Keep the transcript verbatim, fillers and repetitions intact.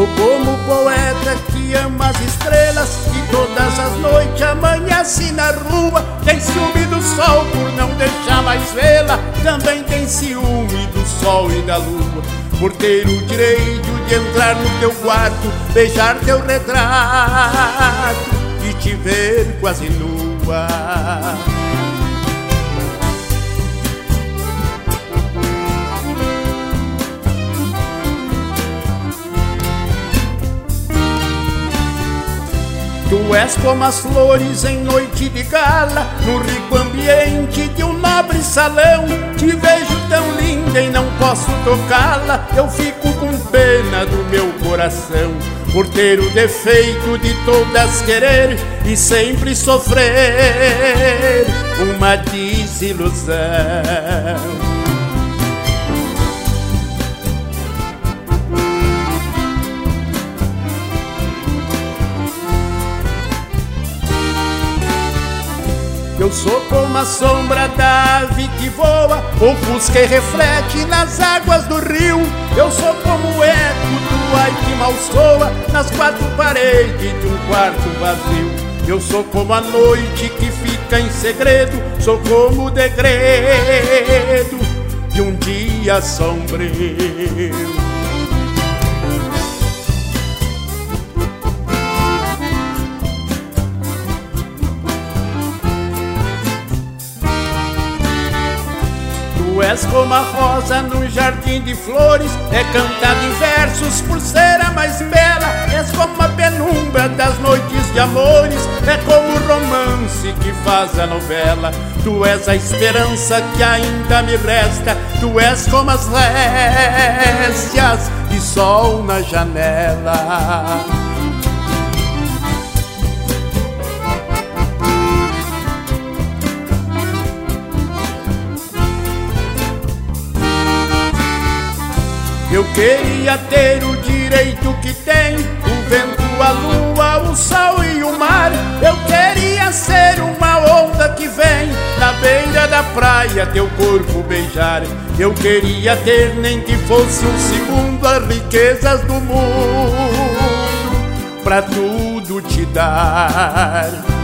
Sou como o poeta que ama as estrelas, que todas as noites amanhece na rua. Tem ciúme do sol por não deixar mais vê-la, também tem ciúme do sol e da lua, por ter o direito de entrar no teu quarto, beijar teu retrato e te ver quase nua. Tu és como as flores em noite de gala, no rico ambiente de um nobre salão. Te vejo tão linda e não posso tocá-la, eu fico com pena do meu coração, por ter o defeito de todas querer e sempre sofrer uma desilusão. Eu sou como a sombra da ave que voa, ofusca e reflete nas águas do rio. Eu sou como o eco do ai que mal soa nas quatro paredes de um quarto vazio. Eu sou como a noite que fica em segredo, sou como o degredo de um dia sombrio. Tu és como a rosa num jardim de flores, é cantada em versos por ser a mais bela. És como a penumbra das noites de amores, é como o romance que faz a novela. Tu és a esperança que ainda me resta, tu és como as réstias de sol na janela. Eu queria ter o direito que tem o vento, a lua, o sol e o mar. Eu queria ser uma onda que vem na beira da praia teu corpo beijar. Eu queria ter, nem que fosse um segundo, as riquezas do mundo pra tudo te dar.